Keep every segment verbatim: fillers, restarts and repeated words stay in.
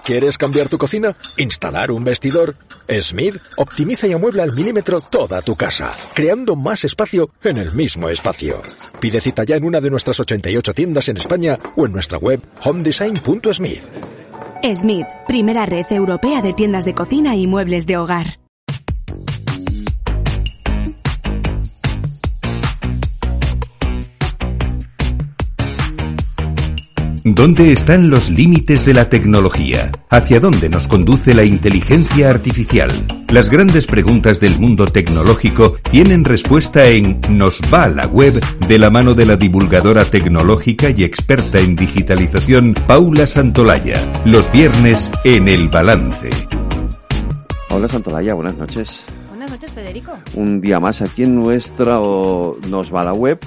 ¿Quieres cambiar tu cocina? ¿Instalar un vestidor? Smith optimiza y amuebla al milímetro toda tu casa, creando más espacio en el mismo espacio. Pide cita ya en una de nuestras ochenta y ocho tiendas en España o en nuestra web home design punto smith. Smith, primera red europea de tiendas de cocina y muebles de hogar. ¿Dónde están los límites de la tecnología? ¿Hacia dónde nos conduce la inteligencia artificial? Las grandes preguntas del mundo tecnológico tienen respuesta en Nos va la web, de la mano de la divulgadora tecnológica y experta en digitalización Paula Santolaya, los viernes en El Balance. Paula Santolaya, buenas noches. Buenas noches, Federico. Un día más aquí en nuestra o Nos va la web.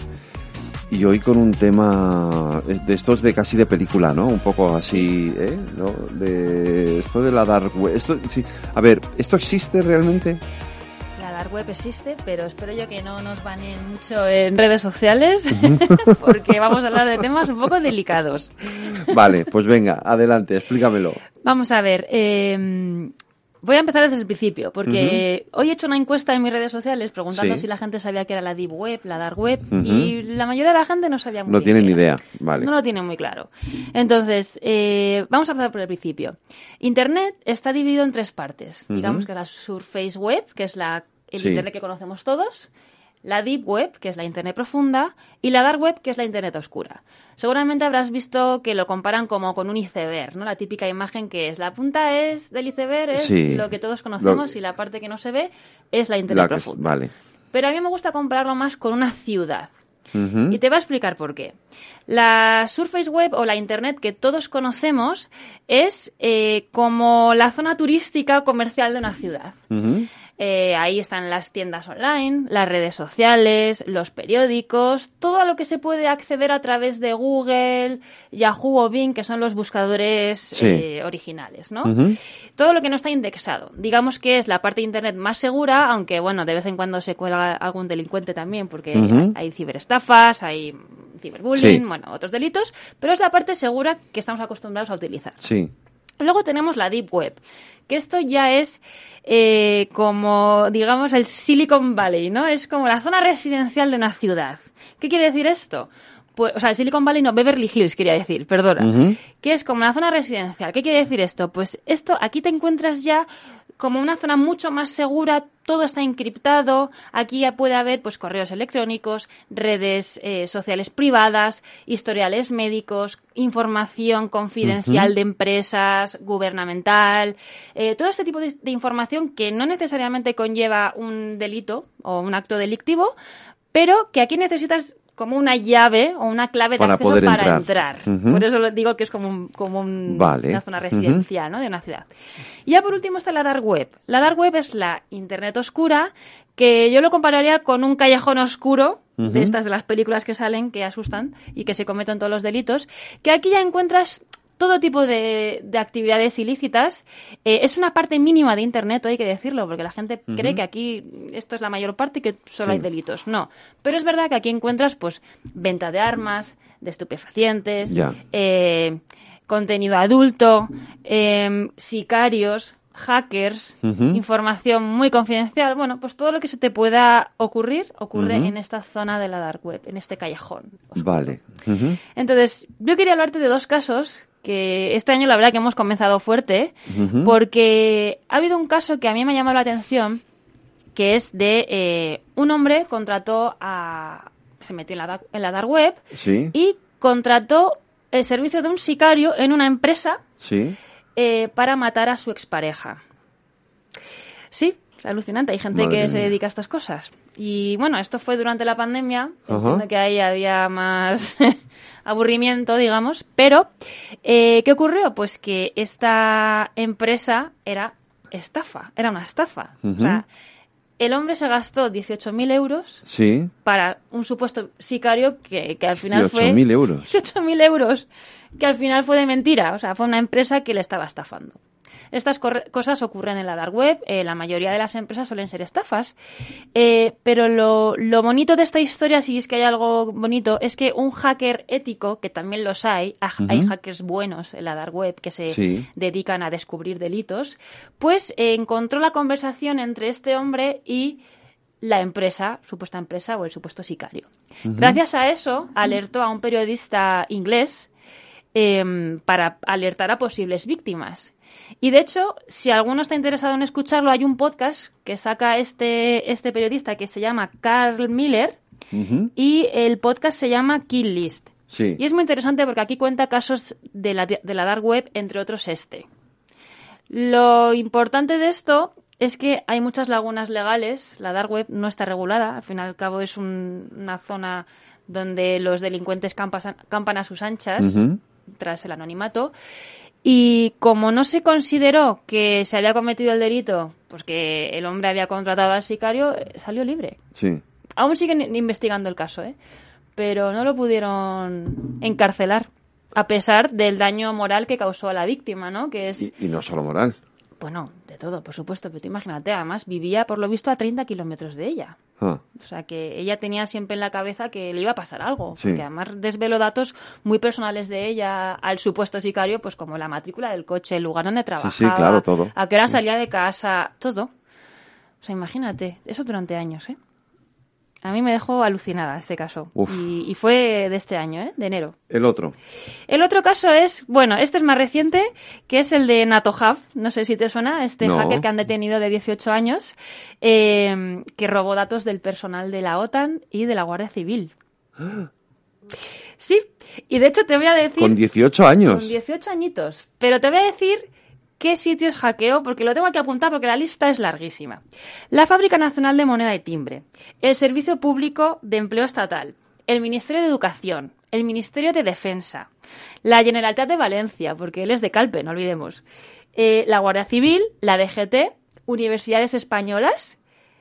Y hoy con un tema de estos de casi de película, ¿no? Un poco así, ¿eh? ¿No? De esto de la dark web. Esto, sí. A ver, ¿esto existe realmente? La dark web existe, pero espero yo que no nos baneen mucho en redes sociales, porque vamos a hablar de temas un poco delicados. Vale, pues venga, adelante, explícamelo. Vamos a ver, eh... voy a empezar desde el principio, porque uh-huh. hoy he hecho una encuesta en mis redes sociales preguntando sí. si la gente sabía qué era la deep web, la dark web, uh-huh. y la mayoría de la gente no sabía muy no bien. No tienen ni idea, vale. No lo tienen muy claro. Entonces, eh, vamos a empezar por el principio. Internet está dividido en tres partes. Uh-huh. Digamos que la surface web, que es la, el sí. Internet que conocemos todos, la deep web, que es la Internet profunda, y la dark web, que es la Internet oscura. Seguramente habrás visto que lo comparan como con un iceberg, ¿no? La típica imagen que es la punta es del iceberg, es sí. lo que todos conocemos, lo... y la parte que no se ve es la Internet la profunda. Que... Vale. Pero a mí me gusta compararlo más con una ciudad. Uh-huh. Y te voy a explicar por qué. La surface web o la Internet que todos conocemos es eh, como la zona turística comercial de una ciudad. Uh-huh. Eh, ahí están las tiendas online, las redes sociales, los periódicos, todo a lo que se puede acceder a través de Google, Yahoo o Bing, que son los buscadores sí. eh, originales, ¿no? Uh-huh. Todo lo que no está indexado. Digamos que es la parte de Internet más segura, aunque, bueno, de vez en cuando se cuela algún delincuente también, porque uh-huh. hay ciberestafas, hay ciberbullying, sí. bueno, otros delitos, pero es la parte segura que estamos acostumbrados a utilizar. Sí. Luego tenemos la Deep Web, que esto ya es eh, como, digamos, el Silicon Valley, ¿no? Es como la zona residencial de una ciudad. ¿Qué quiere decir esto? Pues, o sea, el Silicon Valley no, Beverly Hills quería decir, perdona. Uh-huh. Que es como la zona residencial. ¿Qué quiere decir esto? Pues esto, aquí te encuentras ya como una zona mucho más segura, todo está encriptado, aquí ya puede haber pues correos electrónicos, redes eh, sociales privadas, historiales médicos, información confidencial uh-huh. de empresas, gubernamental, eh, todo este tipo de, de información que no necesariamente conlleva un delito o un acto delictivo, pero que aquí necesitas como una llave o una clave de para acceso poder para entrar. entrar. Uh-huh. Por eso digo que es como, un, como un, vale. una zona residencial, uh-huh. ¿no? de una ciudad. Y ya por último está la dark web. La dark web es la Internet oscura, que yo lo compararía con un callejón oscuro, uh-huh. de estas de las películas que salen, que asustan y que se cometen todos los delitos, que aquí ya encuentras todo tipo de, de actividades ilícitas. Eh, es una parte mínima de Internet, hay que decirlo, porque la gente uh-huh. cree que aquí esto es la mayor parte y que solo sí. hay delitos. No. Pero es verdad que aquí encuentras pues venta de armas, de estupefacientes, yeah. eh, contenido adulto, eh, sicarios, hackers, uh-huh. información muy confidencial. Bueno, pues todo lo que se te pueda ocurrir, ocurre uh-huh. en esta zona de la dark web, en este callejón oscuro. Vale. Uh-huh. Entonces, yo quería hablarte de dos casos que este año la verdad que hemos comenzado fuerte, uh-huh. porque ha habido un caso que a mí me ha llamado la atención, que es de eh, un hombre contrató a... se metió en la, en la dark web ¿Sí? y contrató el servicio de un sicario en una empresa ¿Sí? eh, para matar a su expareja. Sí, es alucinante, hay gente Madre que mía. se dedica a estas cosas. Y bueno, esto fue durante la pandemia, Ajá. entiendo que ahí había más aburrimiento, digamos, pero eh, ¿qué ocurrió? Pues que esta empresa era estafa, era una estafa. Uh-huh. O sea, el hombre se gastó dieciocho mil euros ¿Sí? para un supuesto sicario que, que al final fue... dieciocho mil euros. dieciocho mil euros, que al final fue de mentira. O sea, fue una empresa que le estaba estafando. Estas cor- cosas ocurren en la dark web, eh, la mayoría de las empresas suelen ser estafas, eh, pero lo, lo bonito de esta historia, si es que hay algo bonito, es que un hacker ético, que también los hay, uh-huh. hay hackers buenos en la dark web que se sí. dedican a descubrir delitos, pues eh, encontró la conversación entre este hombre y la empresa, supuesta empresa o el supuesto sicario. Uh-huh. Gracias a eso, alertó a un periodista inglés eh, para alertar a posibles víctimas. Y de hecho, si alguno está interesado en escucharlo, hay un podcast que saca este, este periodista que se llama Carl Miller uh-huh. y el podcast se llama Kill List. Sí. Y es muy interesante porque aquí cuenta casos de la, de la dark web, entre otros este. Lo importante de esto es que hay muchas lagunas legales, la dark web no está regulada, al fin y al cabo es un, una zona donde los delincuentes campas, campan a sus anchas uh-huh. tras el anonimato, y como no se consideró que se había cometido el delito, pues que el hombre había contratado al sicario, salió libre. Sí. Aún siguen investigando el caso, ¿eh? Pero no lo pudieron encarcelar, a pesar del daño moral que causó a la víctima, ¿no? Que es... y, y no solo moral. Bueno, de todo, por supuesto, pero tú imagínate, además vivía, por lo visto, a treinta kilómetros de ella. Ah. O sea, que ella tenía siempre en la cabeza que le iba a pasar algo. Sí. Porque además desveló datos muy personales de ella al supuesto sicario, pues como la matrícula del coche, el lugar donde trabajaba, sí, sí, claro, todo. A qué hora salía de casa, todo. O sea, imagínate, eso durante años, ¿eh? A mí me dejó alucinada este caso. Y, y fue de este año, ¿eh? De enero. El otro. El otro caso es, bueno, este es más reciente, que es el de Natohav. No sé si te suena, este no. hacker que han detenido de dieciocho años, eh, que robó datos del personal de la OTAN y de la Guardia Civil. Sí, y de hecho te voy a decir... ¿Con dieciocho años? Con dieciocho añitos. Pero te voy a decir... ¿Qué sitios hackeó? Porque lo tengo que apuntar porque la lista es larguísima. La Fábrica Nacional de Moneda y Timbre, el Servicio Público de Empleo Estatal, el Ministerio de Educación, el Ministerio de Defensa, la Generalitat de Valencia, porque él es de Calpe, no olvidemos, eh, la Guardia Civil, la D G T, universidades españolas,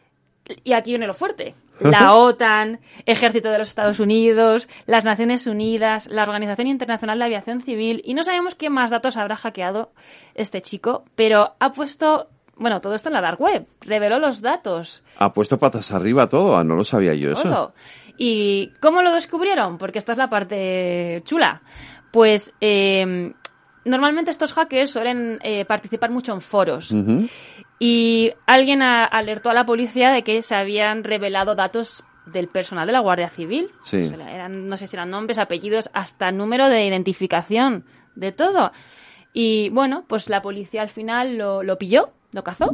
y aquí viene lo fuerte, la OTAN, Ejército de los Estados Unidos, las Naciones Unidas, la Organización Internacional de Aviación Civil, y no sabemos qué más datos habrá hackeado este chico, pero ha puesto, bueno, todo esto en la dark web, reveló los datos. Ha puesto patas arriba todo, ah, no lo sabía yo eso. Todo. ¿Y cómo lo descubrieron? Porque esta es la parte chula. Pues eh, normalmente estos hackers suelen eh, participar mucho en foros. Uh-huh. Y alguien a, alertó a la policía de que se habían revelado datos del personal de la Guardia Civil. Sí. O sea, eran, no sé si eran nombres, apellidos, hasta número de identificación, de todo. Y bueno, pues la policía al final lo, lo pilló, lo cazó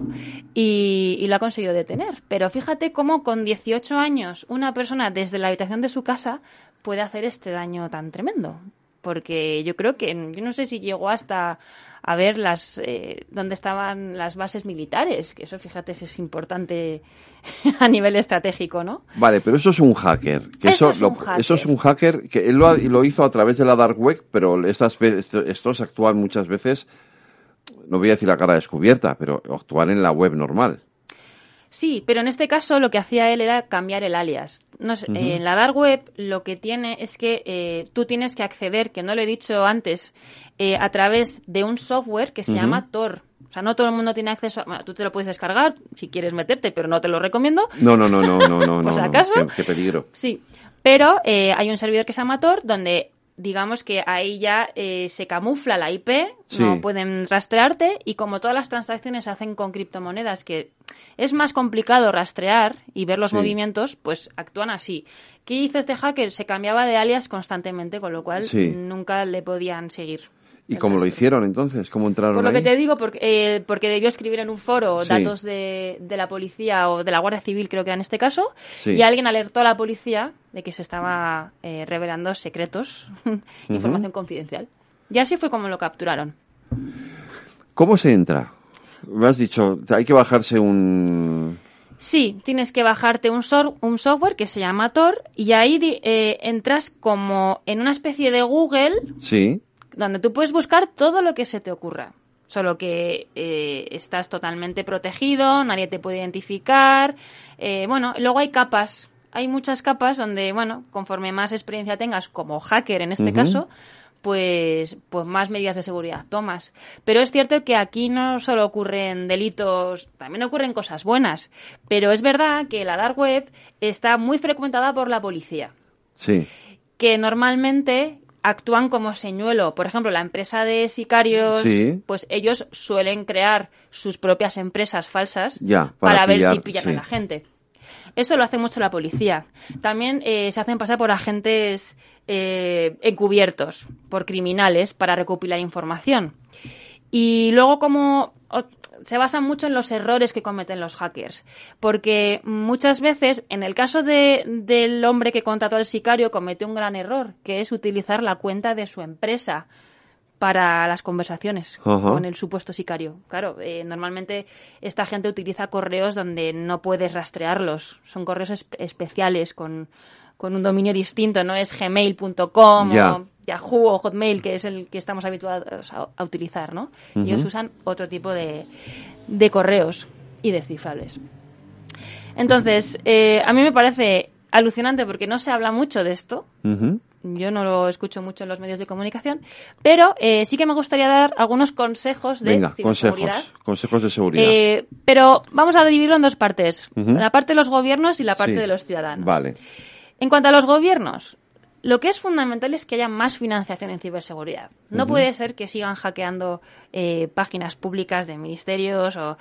y, y lo ha conseguido detener. Pero fíjate cómo con dieciocho años una persona desde la habitación de su casa puede hacer este daño tan tremendo. Porque yo creo que, yo no sé si llegó hasta a ver las eh, dónde estaban las bases militares, que eso, fíjate, es importante a nivel estratégico, ¿no? Vale, pero eso es un hacker. Que eso, es lo, un hacker. Eso es un hacker que él lo, ha, lo hizo a través de la dark web, pero estas, estos actúan muchas veces, no voy a decir a cara descubierta, pero actúan en la web normal. Sí, pero en este caso lo que hacía él era cambiar el alias. No sé, uh-huh. eh, en la dark web lo que tiene es que eh, tú tienes que acceder, que no lo he dicho antes, eh, a través de un software que se uh-huh. llama Tor. O sea, no todo el mundo tiene acceso a... Bueno, tú te lo puedes descargar si quieres meterte, pero no te lo recomiendo. No, no, no, no, no, no. Por si no, acaso. Qué, qué peligro. Sí, pero eh, hay un servidor que se llama Tor donde... digamos que ahí ya eh, se camufla la I P, sí. no pueden rastrearte, y como todas las transacciones se hacen con criptomonedas, que es más complicado rastrear y ver los sí. movimientos, pues actúan así. ¿Qué hizo este hacker? Se cambiaba de alias constantemente, con lo cual sí. nunca le podían seguir. ¿Y cómo lo hicieron entonces? ¿Cómo entraron Por lo ahí? que te digo, porque, eh, porque debió escribir en un foro sí. datos de, de la policía o de la Guardia Civil, creo que era en este caso, sí. y alguien alertó a la policía de que se estaba eh, revelando secretos, información uh-huh. confidencial. Y así fue como lo capturaron. ¿Cómo se entra? Me has dicho, hay que bajarse un... Sí, tienes que bajarte un, so- un software que se llama Tor, y ahí eh, entras como en una especie de Google... Sí. donde tú puedes buscar todo lo que se te ocurra, solo que eh, estás totalmente protegido, nadie te puede identificar, eh, bueno, luego hay capas, hay muchas capas donde, bueno, conforme más experiencia tengas como hacker en este uh-huh. caso, pues, pues más medidas de seguridad tomas. Pero es cierto que aquí no solo ocurren delitos, también ocurren cosas buenas. Pero es verdad que la dark web está muy frecuentada por la policía. Sí. Que normalmente actúan como señuelo. Por ejemplo, la empresa de sicarios, sí. pues ellos suelen crear sus propias empresas falsas ya, para, para pillar, ver si pillan sí. a la gente. Eso lo hace mucho la policía. También eh, se hacen pasar por agentes eh, encubiertos, por criminales, para recopilar información. Y luego, como o, se basan mucho en los errores que cometen los hackers. Porque muchas veces, en el caso de, del hombre que contrató al sicario, cometió un gran error, que es utilizar la cuenta de su empresa para las conversaciones uh-huh. con el supuesto sicario. Claro, eh, normalmente esta gente utiliza correos donde no puedes rastrearlos. Son correos es- especiales con, con un dominio distinto, no es gmail punto com yeah. o Yahoo o Hotmail, que es el que estamos habituados a, a utilizar, ¿no? Uh-huh. Ellos usan otro tipo de, de correos y descifrables. Entonces, eh, a mí me parece alucinante porque no se habla mucho de esto. Uh-huh. Yo no lo escucho mucho en los medios de comunicación, pero eh, sí que me gustaría dar algunos consejos de Venga, ciberseguridad. consejos, consejos de seguridad. Eh, pero vamos a dividirlo en dos partes, uh-huh. la parte de los gobiernos y la parte sí. de los ciudadanos. Vale. En cuanto a los gobiernos, lo que es fundamental es que haya más financiación en ciberseguridad. No uh-huh. puede ser que sigan hackeando eh, páginas públicas de ministerios o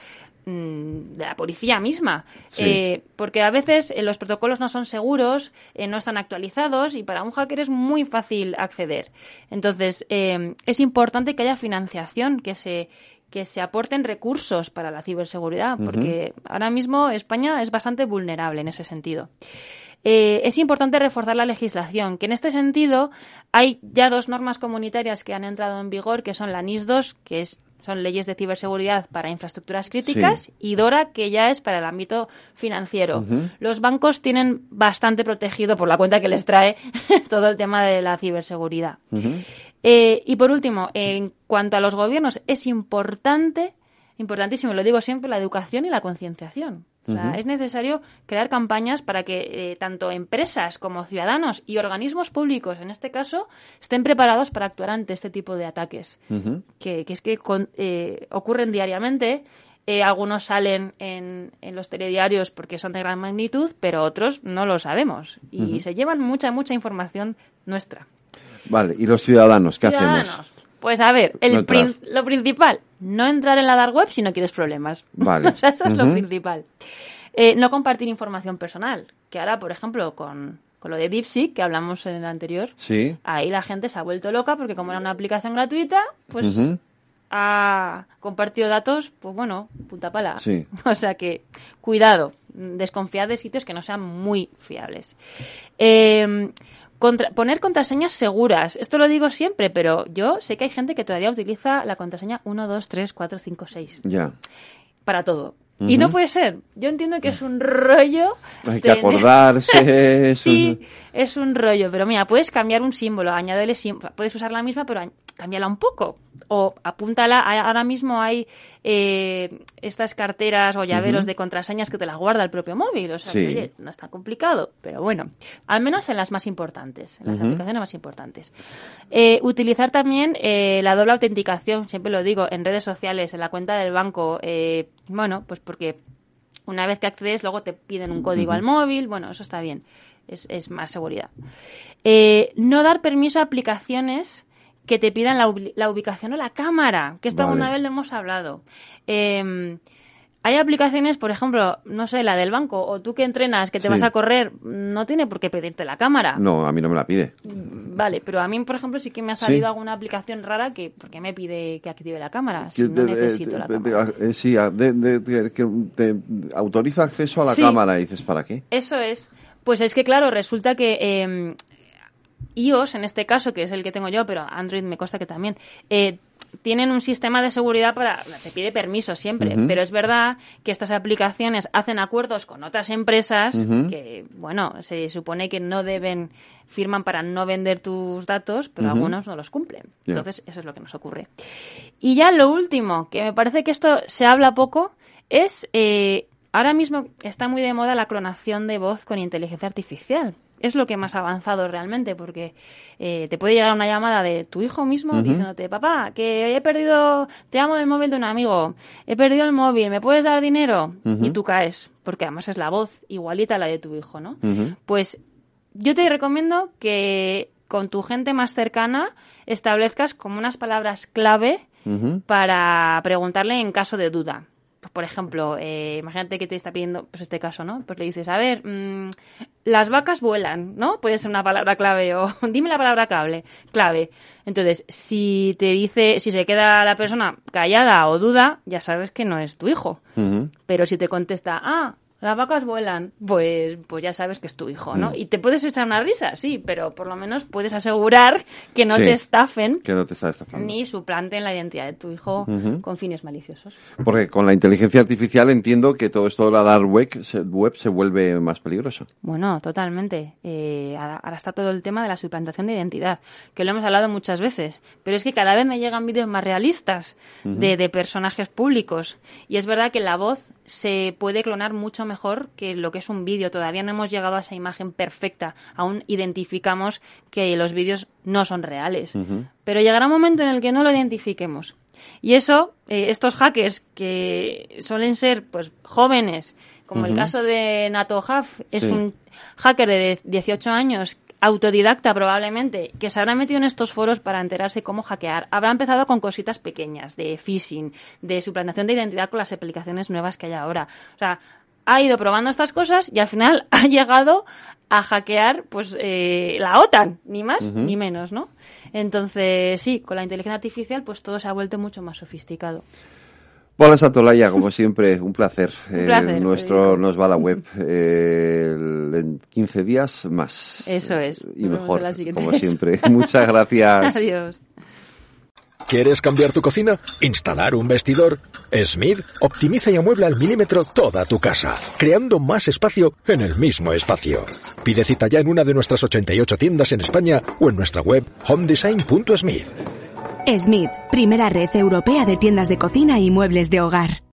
de la policía misma, sí. eh, porque a veces eh, los protocolos no son seguros, eh, no están actualizados y para un hacker es muy fácil acceder. Entonces, eh, es importante que haya financiación, que se que se aporten recursos para la ciberseguridad, uh-huh. porque ahora mismo España es bastante vulnerable en ese sentido. Eh, es importante reforzar la legislación, que en este sentido hay ya dos normas comunitarias que han entrado en vigor, que son la N I S dos, que es son leyes de ciberseguridad para infraestructuras críticas, sí. y DORA, que ya es para el ámbito financiero. Uh-huh. Los bancos tienen bastante protegido, por la cuenta que les trae, todo el tema de la ciberseguridad. Uh-huh. Eh, y por último, en cuanto a los gobiernos, es importante, importantísimo, lo digo siempre, la educación y la concienciación. O sea, uh-huh. es necesario crear campañas para que eh, tanto empresas como ciudadanos y organismos públicos, en este caso, estén preparados para actuar ante este tipo de ataques, uh-huh. que, que es que con, eh, ocurren diariamente. Eh, algunos salen en, en los telediarios porque son de gran magnitud, pero otros no lo sabemos. Y uh-huh. se llevan mucha, mucha información nuestra. Vale, ¿y los ciudadanos qué ciudadanos. hacemos? Pues a ver, el no prin- lo principal, no entrar en la dark web si no quieres problemas. Vale. O sea, eso es uh-huh. lo principal. Eh, no compartir información personal, que ahora, por ejemplo, con, con lo de DeepSeek, que hablamos en el anterior, sí. ahí la gente se ha vuelto loca porque como era una aplicación gratuita, pues uh-huh. ha compartido datos, pues bueno, punta pala. Sí. O sea que, cuidado, desconfiad de sitios que no sean muy fiables. Eh... Contra, poner contraseñas seguras. Esto lo digo siempre, pero yo sé que hay gente que todavía utiliza la contraseña uno, dos, tres, cuatro, cinco, seis. Ya. Para todo. Uh-huh. Y no puede ser. Yo entiendo que es un rollo. Hay que tener... acordarse. es sí, un... es un rollo. Pero mira, puedes cambiar un símbolo, añadirle símbolo. Puedes usar la misma, pero cámbiala un poco. O apúntala. Ahora mismo hay eh, estas carteras o llaveros uh-huh. de contraseñas que te las guarda el propio móvil. O sea, sí. que, oye, no es tan complicado. Pero bueno, al menos en las más importantes, en las uh-huh. aplicaciones más importantes. Eh, utilizar también eh, la doble autenticación, siempre lo digo, en redes sociales, en la cuenta del banco. Eh, bueno, pues porque una vez que accedes, luego te piden un código uh-huh. al móvil. Bueno, eso está bien. Es, es más seguridad. Eh, no dar permiso a aplicaciones que te pidan la, la ubicación o la cámara, que esto vale. alguna vez lo hemos hablado. Eh, hay aplicaciones, por ejemplo, no sé, la del banco, o tú que entrenas, que te sí. vas a correr, no tiene por qué pedirte la cámara. No, a mí no me la pide. Vale, pero a mí, por ejemplo, sí que me ha salido ¿Sí? alguna aplicación rara que, porque me pide que active la cámara, si no de, necesito de, la de, cámara. De, sí, de, de, de, que te autoriza acceso a la sí. cámara y dices, ¿para qué? Eso es. Pues es que, claro, resulta que... Eh, iOS, en este caso, que es el que tengo yo, pero Android me consta que también, eh, tienen un sistema de seguridad para... Te pide permiso siempre, uh-huh. pero es verdad que estas aplicaciones hacen acuerdos con otras empresas uh-huh. que, bueno, se supone que no deben... firman para no vender tus datos, pero uh-huh. algunos no los cumplen. Yeah. Entonces, eso es lo que nos ocurre. Y ya lo último, que me parece que esto se habla poco, es... Eh, ahora mismo está muy de moda la clonación de voz con inteligencia artificial. Es lo que más ha avanzado realmente, porque eh, te puede llegar una llamada de tu hijo mismo uh-huh. diciéndote, papá, que he perdido, te amo del móvil de un amigo, he perdido el móvil, ¿me puedes dar dinero? Uh-huh. Y tú caes, porque además es la voz igualita a la de tu hijo, ¿no? Uh-huh. Pues yo te recomiendo que con tu gente más cercana establezcas como unas palabras clave uh-huh. para preguntarle en caso de duda. Pues, por ejemplo, eh, imagínate que te está pidiendo, pues este caso, ¿no? Pues le dices, a ver, mmm, las vacas vuelan, ¿no? Puede ser una palabra clave o dime la palabra clave, clave. Entonces, si te dice, si se queda la persona callada o duda, ya sabes que no es tu hijo. Uh-huh. Pero si te contesta, ah, las vacas vuelan, pues, pues ya sabes que es tu hijo, ¿no? Mm. Y te puedes echar una risa, sí, pero por lo menos puedes asegurar que no sí, te estafen, que no te está estafando, ni suplanten la identidad de tu hijo uh-huh. con fines maliciosos. Porque con la inteligencia artificial entiendo que todo esto de la dark web se, web se vuelve más peligroso. Bueno, totalmente. Eh, ahora está todo el tema de la suplantación de identidad, que lo hemos hablado muchas veces, pero es que cada vez me llegan vídeos más realistas uh-huh. de, de personajes públicos, y es verdad que la voz se puede clonar mucho mejor que lo que es un vídeo. Todavía no hemos llegado a esa imagen perfecta. Aún identificamos que los vídeos no son reales. Uh-huh. Pero llegará un momento en el que no lo identifiquemos. Y eso, eh, estos hackers que suelen ser pues jóvenes, como uh-huh. el caso de Nato Haf, es sí. un hacker de dieciocho años, autodidacta probablemente, que se habrá metido en estos foros para enterarse cómo hackear. Habrá empezado con cositas pequeñas, de phishing, de suplantación de identidad con las aplicaciones nuevas que hay ahora. O sea, ha ido probando estas cosas y al final ha llegado a hackear pues eh, la OTAN, ni más uh-huh. ni menos, ¿no? Entonces, sí, con la inteligencia artificial pues todo se ha vuelto mucho más sofisticado. Paula Santolaya, como siempre, un placer. Un placer. Eh, nuestro Nos va la web eh, en quince días más. Eso es. Y mejor, como vez. siempre. Muchas gracias. Adiós. ¿Quieres cambiar tu cocina? ¿Instalar un vestidor? Smith optimiza y amuebla al milímetro toda tu casa, creando más espacio en el mismo espacio. Pide cita ya en una de nuestras ochenta y ocho tiendas en España o en nuestra web home design punto smith. Smith, primera red europea de tiendas de cocina y muebles de hogar.